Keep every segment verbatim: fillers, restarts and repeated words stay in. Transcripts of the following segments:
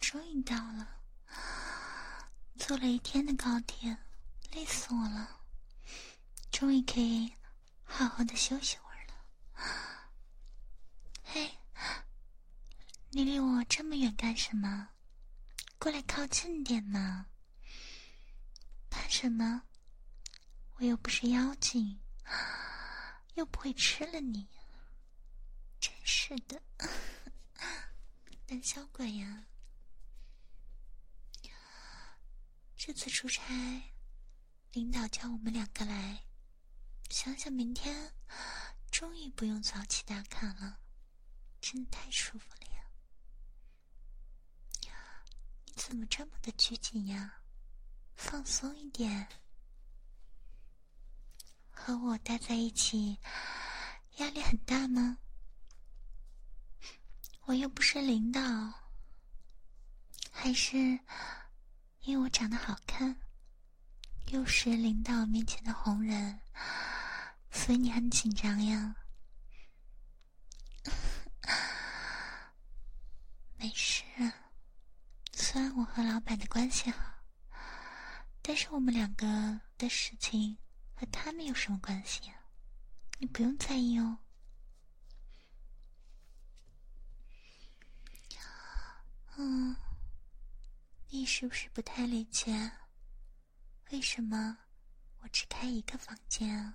终于到了，坐了一天的高铁，累死我了，终于可以好好的休息会儿了。嘿，你离我这么远干什么？过来靠近点嘛。怕什么？我又不是妖精，又不会吃了你。真是的，胆小鬼呀！这次出差，领导叫我们两个来，想想明天终于不用早起打卡了，真的太舒服了呀！你怎么这么的拘谨呀？放松一点。和我待在一起，压力很大吗？我又不是领导，还是因为我长得好看，又是领导面前的红人，所以你很紧张呀？没事，虽然我和老板的关系好，但是我们两个的事情和他们有什么关系啊？你不用在意哦。嗯，你是不是不太理解为什么我只开一个房间啊？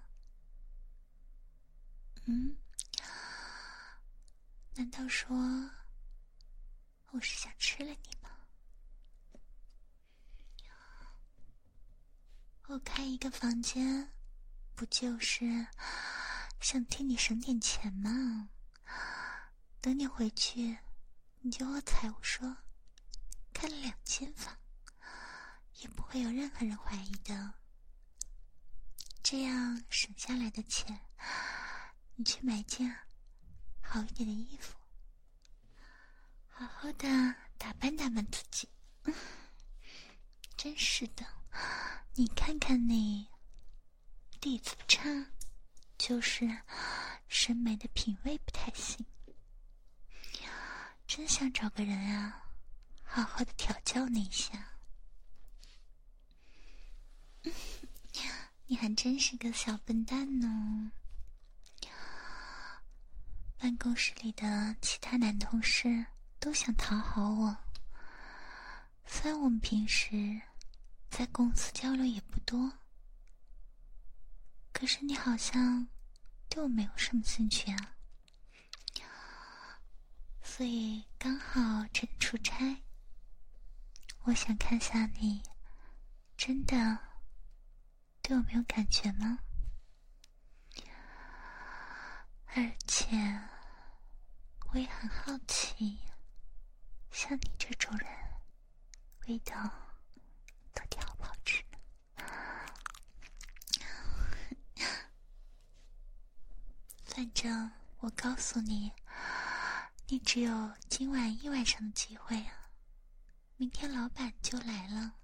嗯，难道说我是想吃了你吗？我开一个房间不就是想替你省点钱吗？等你回去你就和财务说开了两间房，也不会有任何人怀疑的。这样省下来的钱，你去买件好一点的衣服，好好的打扮打扮自己。真是的，你看看你，底子不差，就是审美的品味不太行。真想找个人啊，好好的调教你一下。你还真是个小笨蛋呢。办公室里的其他男同事都想讨好我，虽然我们平时在公司交流也不多，可是你好像对我没有什么兴趣啊。所以刚好趁出差，我想看下你真的对我没有感觉吗？而且我也很好奇，像你这种人味道到底好不好吃呢？反正我告诉你，你只有今晚一晚上的机会啊，明天老板就来了。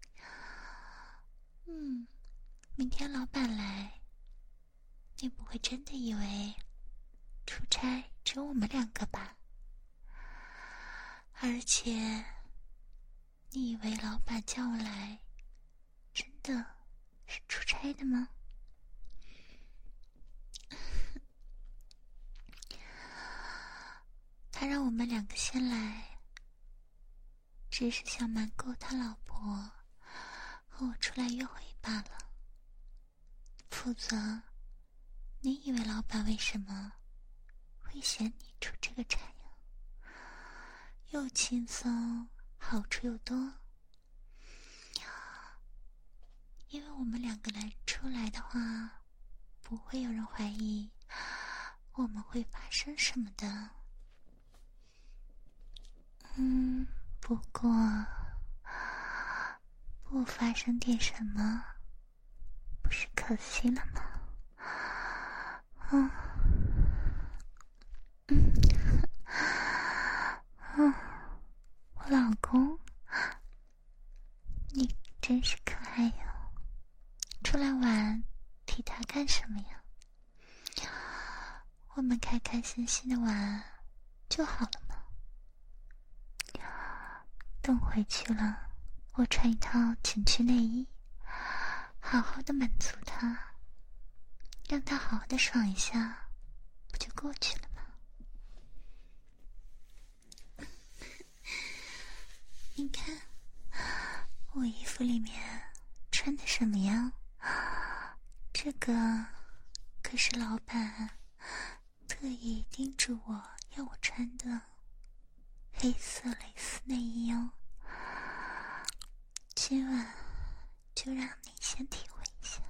嗯，明天老板来，你不会真的以为出差只有我们两个吧？而且你以为老板叫我来真的是出差的吗？他让我们两个先来，只是想瞒够他老婆和我出来约会罢了。否则你以为老板为什么会嫌你出这个差呀？又轻松，好处又多。因为我们两个来出来的话，不会有人怀疑我们会发生什么的。嗯，不过不发生点什么，不是可惜了吗？嗯嗯嗯，我老公，你真是可爱呀！出来玩，提他干什么呀？我们开开心心的玩就好了嘛。 等回去了，我穿一套情趣内衣，好好的满足他，让他好好的爽一下，不就过去了吗？你看我衣服里面穿的什么呀？这个可是老板特意叮嘱我要我穿的黑色蕾丝内衣哦。今晚就让你先体会一下，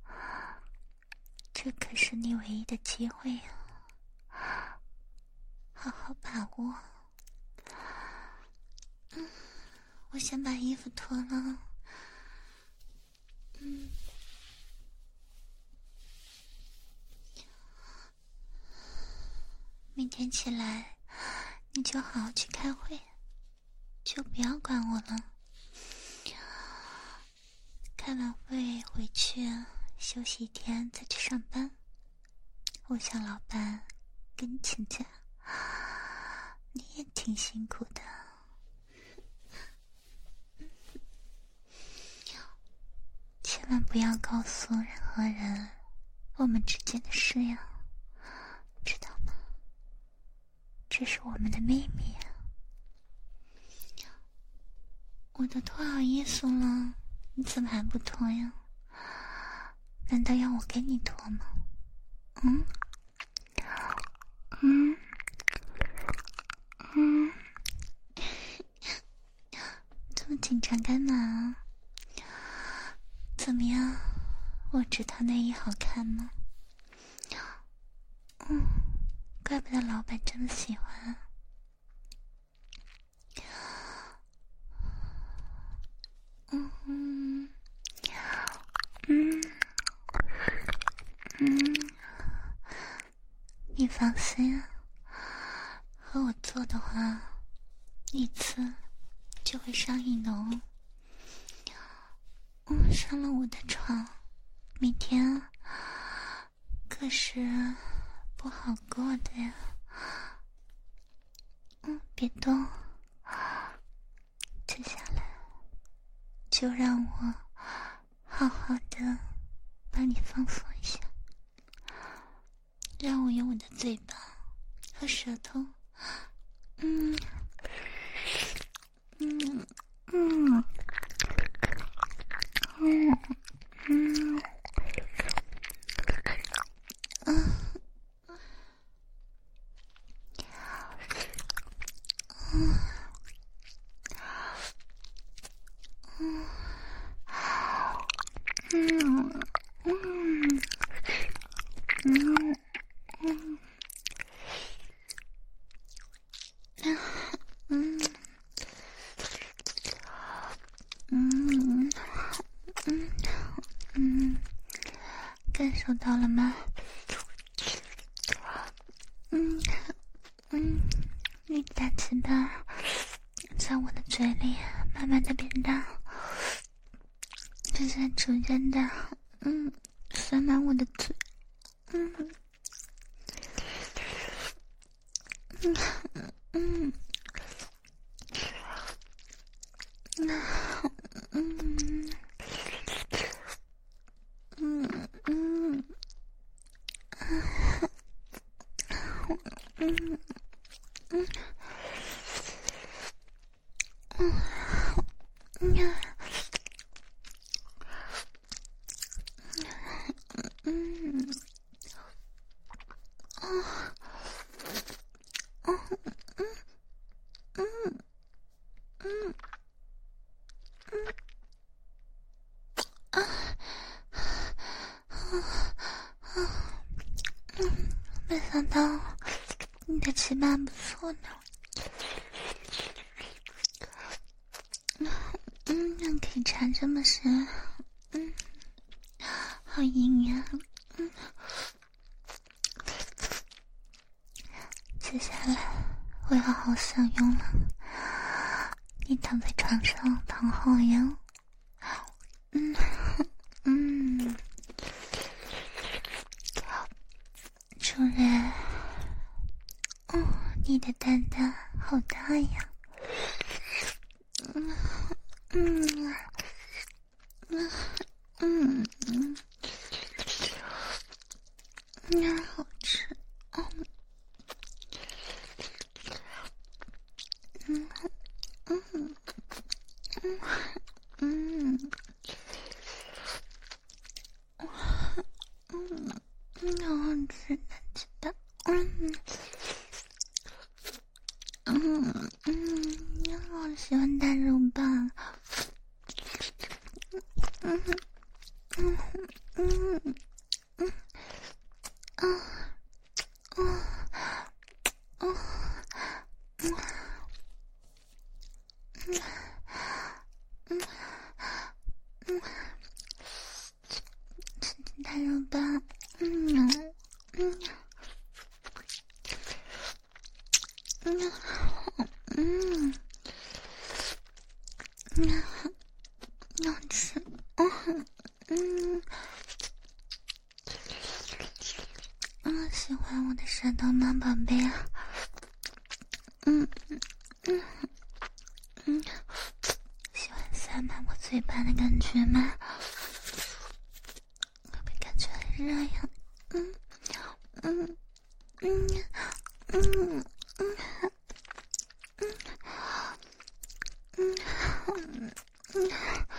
这可是你唯一的机会啊，好好把握。嗯，我先把衣服脱了。嗯，明天起来你就好好去开会，就不要管我了。开完会回去休息一天再去上班，我想老板跟你请假，你也挺辛苦的。千万不要告诉任何人我们之间的事呀，知道吗？这是我们的秘密啊。我都脱好衣服了，你怎么还不脱呀？难道要我给你脱吗？嗯嗯嗯，这么紧张干嘛啊？怎么样，我这套内衣好看吗？嗯，怪不得老板这么喜欢。嗯嗯嗯嗯，你放心啊，和我做的话，一次就会上瘾哦。嗯，上了我的床，明天可是不好过的呀。嗯，别动，接下来就让我好好的帮你放松一下，让我用我的嘴巴和舌头，嗯嗯嗯嗯嗯嗯嗯嗯嗯嗯嗯嗯嗯嗯，感受到了吗？嗯嗯，你大鸡巴在我的嘴里慢慢的变大，正在逐渐的嗯塞满我的嘴，嗯嗯嗯嗯嗯嗯嗯嗯嗯嗯呀，嗯，啊，啊，嗯，嗯，嗯，嗯，啊，啊，啊，嗯，没想到你的鸡巴不错呢。嗯，那可以插这么深，嗯，好硬呀，嗯。接下来我要好好享用了，你躺在床上躺好呀，嗯嗯，主人，哦，你的蛋蛋好大呀， 嗯嗯嗯嗯，那好吃。嗯嗯嗯嗯嗯嗯，好吃，知道。嗯嗯嗯，好喜欢大肉棒。嗯嗯嗯嗯嗯嗯嗯嗯嗯嗯，大肉棒。嗯嗯嗯嗯嗯，好吃。嗯嗯嗯，喜欢我的舌头吗，宝贝啊？嗯嗯嗯，喜欢塞满我嘴巴的感觉吗？会不会感觉很热呀？嗯嗯嗯嗯嗯嗯嗯嗯。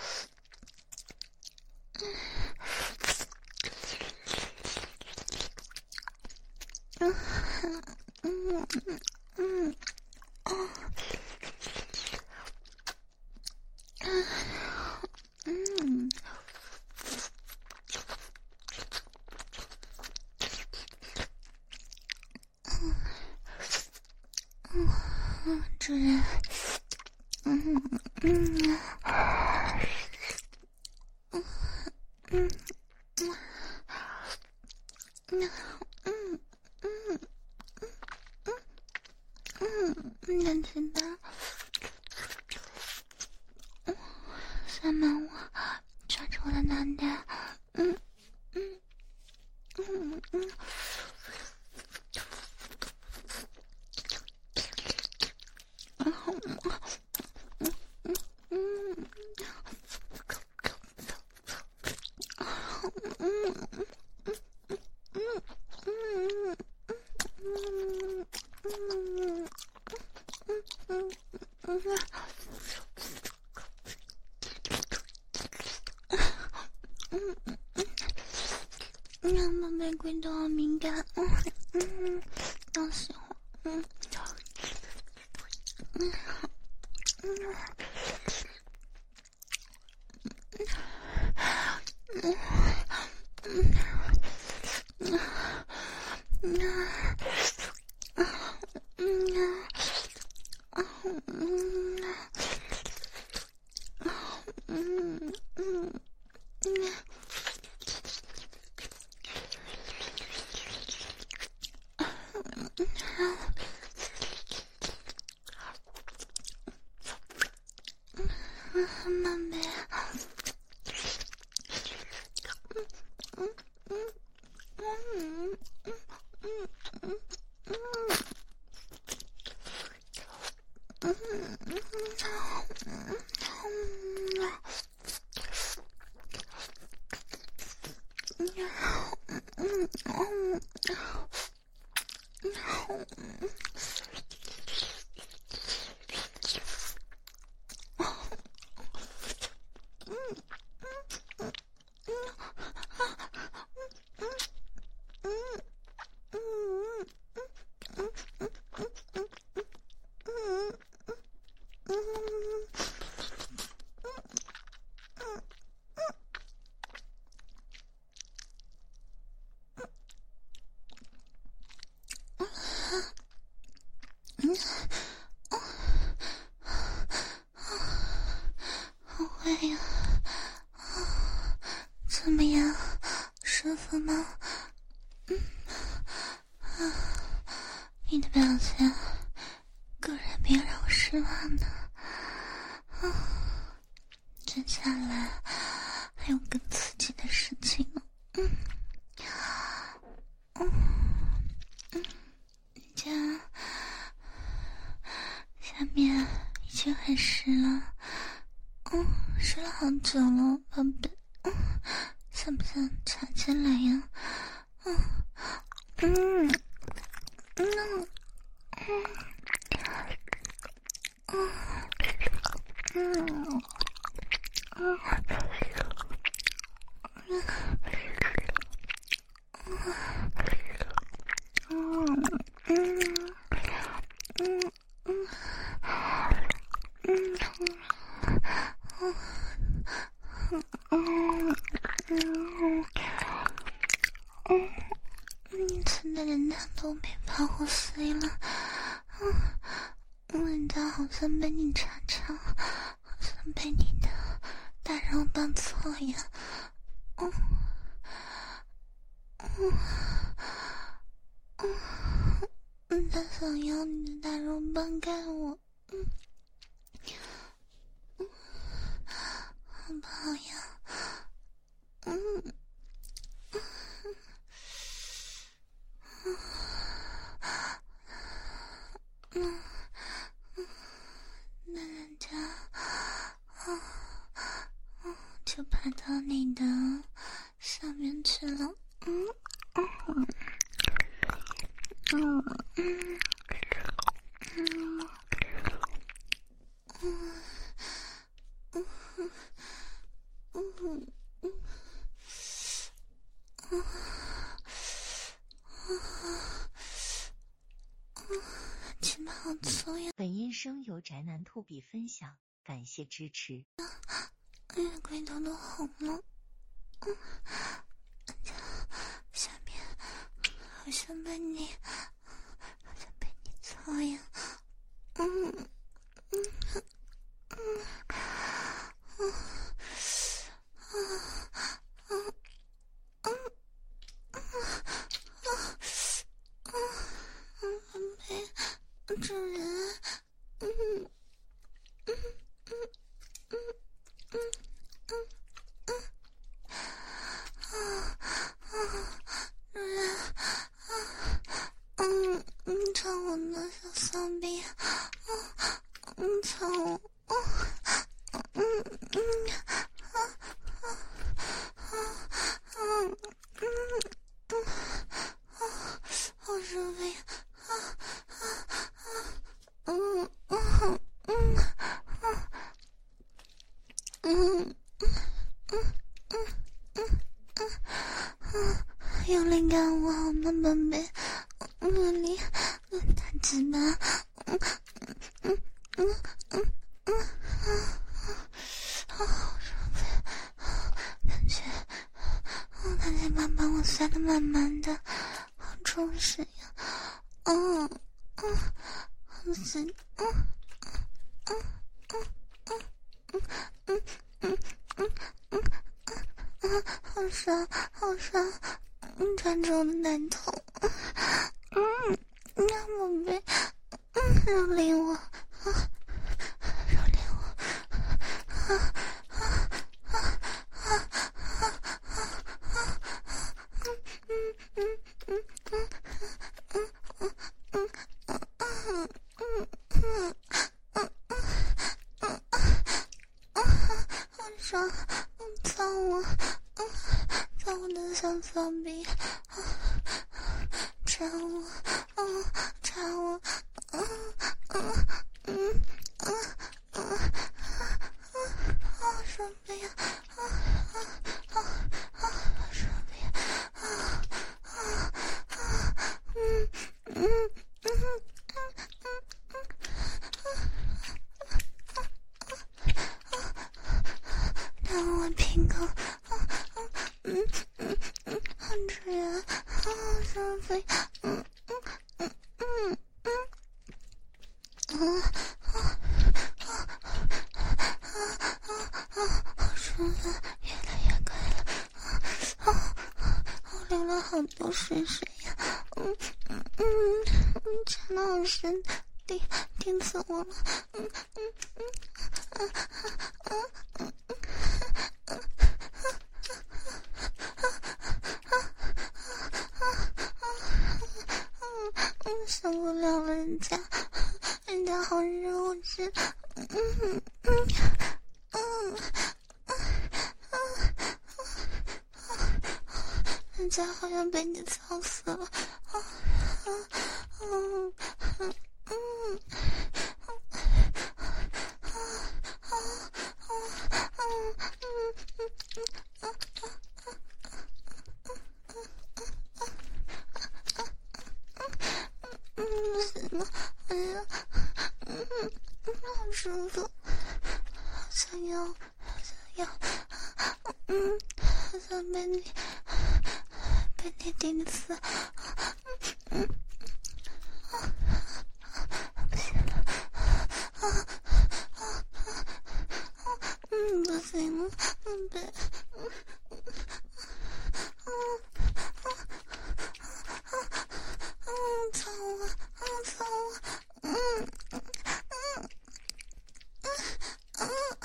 嗯嗯嗯嗯嗯嗯，主人，嗯嗯嗯嗯嗯嗯嗯嗯，能知道。塞满我，抓住我的脑袋。嗯嗯嗯嗯。然后，嗯嗯嗯，嗯嗯嗯嗯嗯嗯嗯，让宝贝龟都好敏感。嗯嗯，好喜欢。嗯嗯嗯嗯嗯嗯嗯嗯嗯嗯嗯。宝贝，嗯嗯嗯嗯嗯嗯嗯。嗯嗯嗯嗯好坏呀，怎么样，舒服吗？嗯啊，你的表现果然别让我失望呢。啊，接下来还有更刺激的事情呢。嗯嗯嗯，家下面已经很湿了， 好久了，宝贝，嗯，想不想插进来呀？嗯嗯嗯嗯嗯嗯嗯嗯，现在人家都被保护碎了，嗯，人家好像被你查查，好像被你的大肉棒错呀，嗯嗯嗯，他想要你的大肉棒干我，嗯嗯，好不好呀？嗯嗯嗯嗯，那人家啊啊就爬到你的上面去了，嗯嗯嗯嗯嗯嗯嗯嗯嗯嗯。气泡好粗呀！ 本音声由宅男兔比分享，感谢支持。 哎呀，龟头都红了，嗯，下面好像被你，好像被你操呀，嗯嗯嗯嗯嗯嗯嗯嗯嗯，被主人，嗯嗯嗯嗯嗯嗯嗯啊啊，主人啊，嗯嗯，操我的小骚逼，嗯嗯，操我，嗯嗯嗯啊啊啊嗯嗯嗯啊，好舒服呀！啊啊啊！嗯嗯嗯啊嗯嗯嗯嗯嗯嗯，有灵感我好吗，宝贝？努力，大鸡巴，嗯嗯嗯嗯嗯啊啊，好舒服，感觉，哦，大鸡巴把我塞得满满的，好充实呀！嗯嗯，好刺激，嗯嗯嗯嗯嗯嗯嗯嗯嗯嗯，好爽，好爽！嗯，抓住我的奶头，嗯，让宝贝，嗯，蹂躏我，啊，蹂躏我，啊啊啊啊啊啊啊！嗯嗯嗯嗯嗯嗯嗯嗯嗯嗯嗯嗯嗯嗯，好爽！操我，操我的小骚逼，插我，嗯，插我，嗯嗯嗯嗯嗯，好舒服呀！啊啊啊啊，好舒服呀！啊啊啊，嗯嗯嗯嗯嗯，让我屁股，嗯嗯嗯嗯，好主人，好舒服呀！嗯嗯嗯嗯嗯嗯啊啊啊啊啊，好舒服，越来越快了，啊啊！我流了好多水水呀，嗯嗯嗯嗯，插得好深，顶顶死我了，嗯嗯嗯啊啊啊嗯嗯嗯嗯，受不了了，人家，人家好热，我去，嗯嗯嗯嗯人家好像被你操死了。啊啊嗯嗯嗯不行了，哎呀，嗯嗯，好舒服，好想要，好想要，嗯，好想被你，被你顶死，嗯嗯，不行了，啊啊啊，嗯，不行了，嗯，别，嗯嗯嗯嗯，操我，啊操我，嗯嗯嗯嗯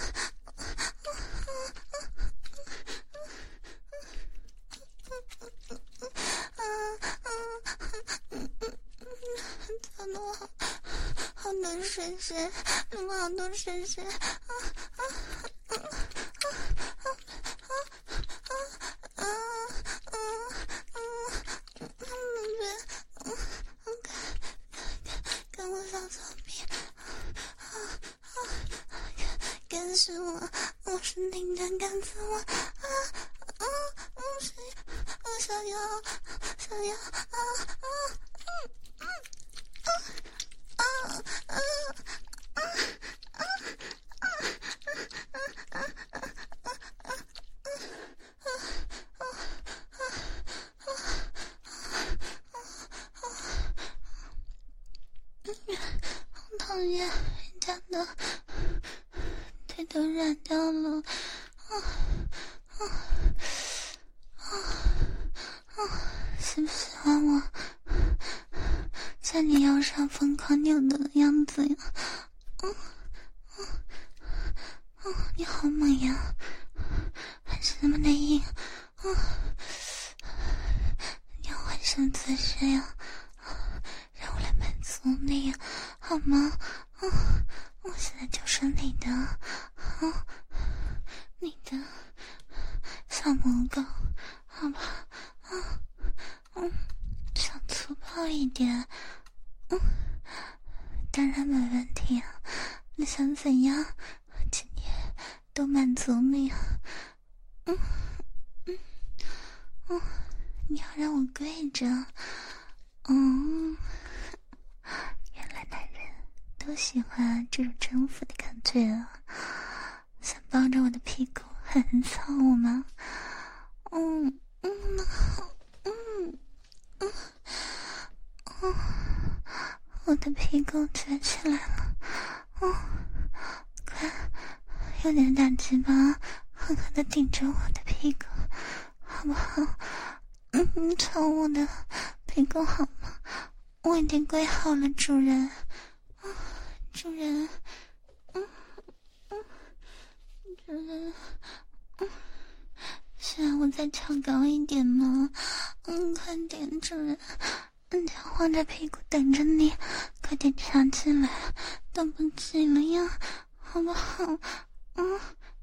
操的我好好多水水，你们好多水水，啊啊啊啊啊啊啊啊啊！别，嗯嗯，跟我小草皮，啊啊，干死我！我是你的，干死我！啊啊，我是我想要，想要啊啊嗯嗯啊啊啊啊啊啊啊啊啊！好讨厌，人家的腿都软掉了，啊啊啊啊！喜不喜欢我在你腰上疯狂扭的样子呀？嗯嗯嗯，你好猛呀，还是那么的硬，嗯，你要换什么姿势呀？让我来满足你好吗？嗯，我现在就是你的，嗯，你的小母狗，好吧？嗯嗯，想粗暴一点，嗯，当然没问题啊。你想怎样，今天都满足你啊。嗯嗯嗯，你要让我跪着？嗯。原来男人都喜欢这种征服的感觉啊！想抱着我的屁股狠狠操我吗？嗯嗯嗯嗯嗯，我的屁股卷起来了，嗯，快，用点大鸡巴狠狠地顶着我的屁股，好不好？嗯，操我的屁股好吗？我已经跪好了，主人。啊，主人，嗯嗯，主人，嗯，需要我再跳高一点吗？嗯，快点，主人，人家晃着屁股等着你，快点跳起来，等不及了呀，好不好？嗯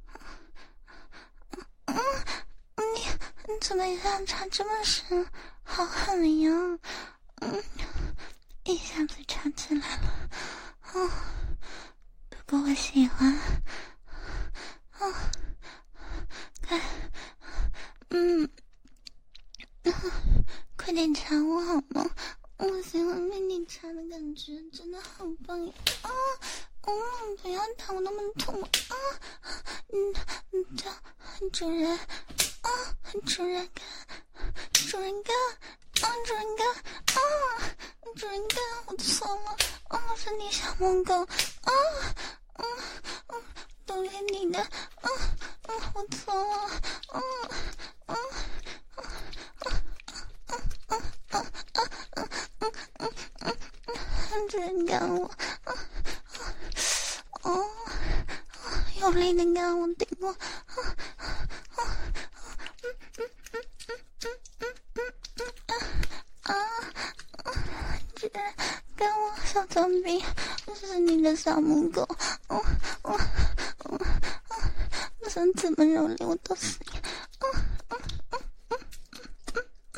嗯嗯，你你怎么一下插这么深，好狠呀！嗯。一下子插起来了，哦，不过我喜欢，哦，快，嗯，嗯，快点插我好吗？我喜欢被你插的感觉，真的好棒呀！啊，嗯，不要打我那么痛啊！嗯嗯，叫主人啊，主人干，主人干。啊，主人干！啊，主人干！我错了！啊，是你小母狗！啊，嗯嗯，都是你的！啊嗯，我错了！啊啊啊啊啊啊啊啊啊啊啊！主人干我！啊啊哦，用力的干我，顶我！啊啊啊！嗯嗯嗯嗯嗯嗯嗯嗯啊啊！居然跟我小脏逼，是你的小母狗！我我我我想怎么蹂躏我都行！啊啊啊啊啊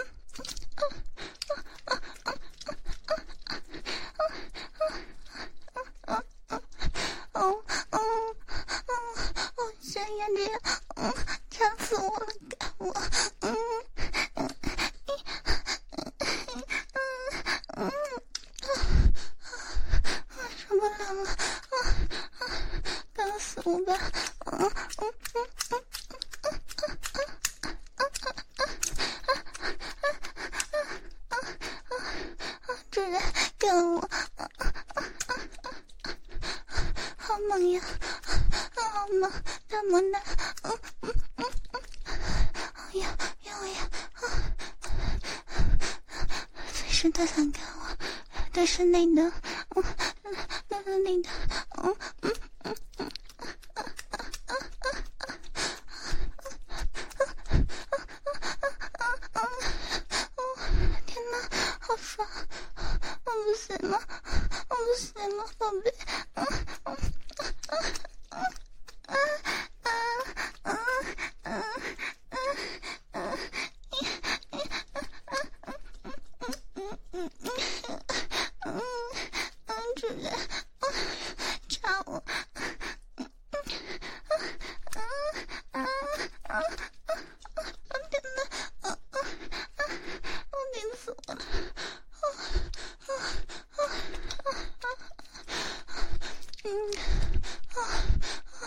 了，啊啊，干死我吧！嗯嗯嗯嗯嗯嗯嗯嗯嗯，主人干我！好猛呀！好猛，大猛男！嗯嗯嗯嗯，哎呀要呀！随时都想干我，都是你的，嗯，都是你的，嗯嗯嗯嗯。天哪，好爽！我不行了，我不行了，宝贝！嗯嗯嗯嗯嗯嗯嗯嗯嗯嗯嗯嗯，主人，插我！嗯嗯嗯嗯嗯，天哪！啊啊啊！我顶死我了！啊啊啊啊！嗯啊啊！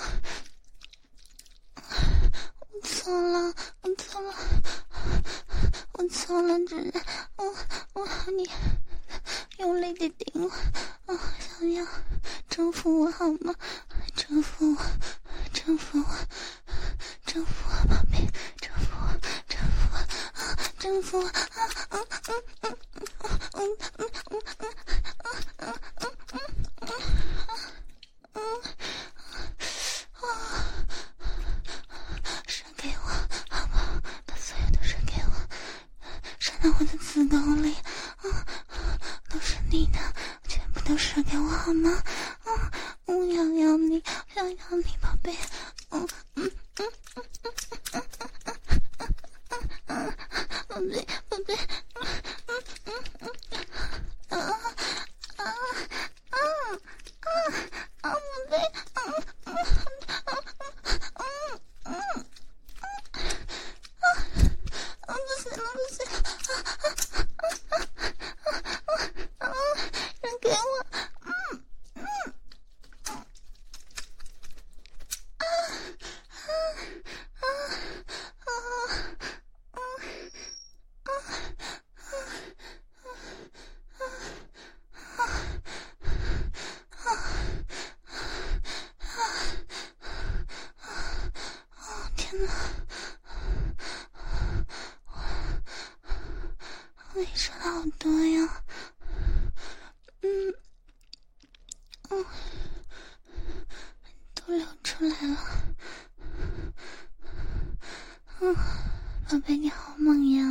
我错了，我错了，我错了，主人，我我和你用力的顶我，啊，想要征服我好吗？征服我，征服我，征服我，宝贝，征服我，征服我，啊，征服我，啊，嗯嗯嗯嗯嗯嗯嗯嗯嗯嗯嗯啊！射给我，好不好？把所有都射给我，射到我的子宫里，啊，都是你的，全部都射给我好吗？啊，我想要你，想要你，宝贝，嗯嗯嗯嗯嗯嗯嗯嗯嗯，宝贝宝贝，嗯嗯嗯嗯，啊啊啊啊啊，宝贝，嗯嗯嗯嗯嗯。啊！不行了，不行了！啊啊啊啊啊！让给我！嗯嗯嗯啊啊啊啊啊啊啊啊！天哪！你说的好多呀，嗯嗯，都流出来了，嗯，宝贝你好猛呀，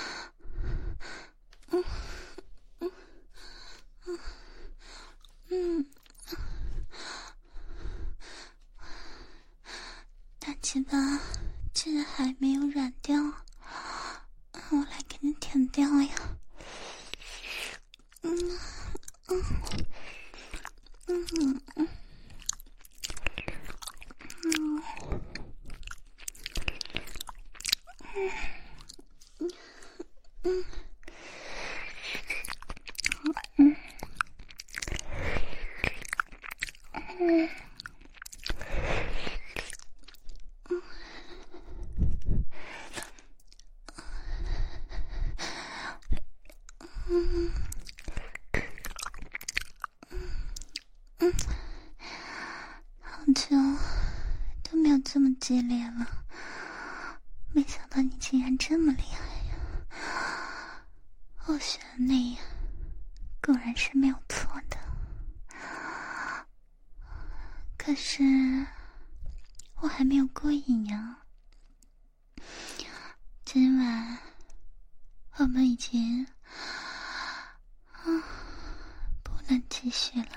嗯嗯嗯嗯，大鸡巴居然还没有软掉，我来给你舔掉呀，嗯嗯嗯嗯嗯嗯嗯嗯嗯。嗯嗯，好久都没有这么激烈了，没想到你竟然这么厉害呀！我选你果然是没有错的，可是我还没有过瘾呀。今晚我们已经啊不能继续了，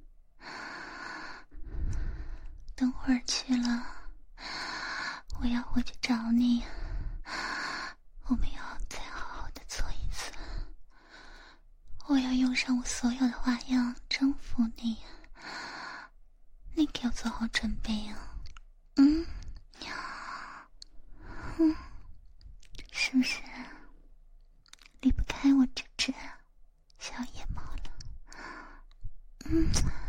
等会儿去了我要回去找你，我们要再好好的做一次，我要用上我所有的花样征服你，你给我做好准备啊！嗯嗯，是不是离不开我这只小野猫了？嗯。